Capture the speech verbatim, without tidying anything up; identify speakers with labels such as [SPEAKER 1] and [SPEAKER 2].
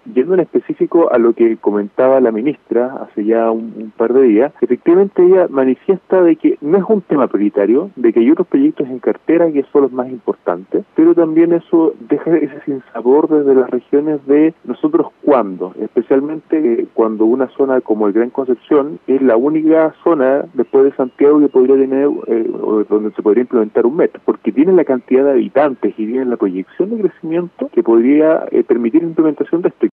[SPEAKER 1] Yendo en específico a lo que comentaba la ministra hace ya un, un par de días, efectivamente ella manifiesta de que no es un tema prioritario, de que hay otros proyectos en cartera que son los más importantes, pero también eso deja ese sinsabor desde las regiones de nosotros cuándo, especialmente cuando una zona como el Gran Concepción es la única zona después de Santiago que podría tener, eh, donde se podría implementar un metro, porque tiene la cantidad de habitantes y tiene la proyección de crecimiento que podría eh, permitir la implementación de esto.